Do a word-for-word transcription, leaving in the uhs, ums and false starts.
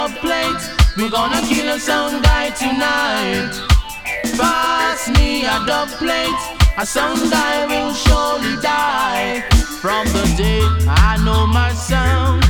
dub plate. We gonna kill a sound guy tonight. Pass me a dub plate. A sound guy will surely die. From the day I know my sound,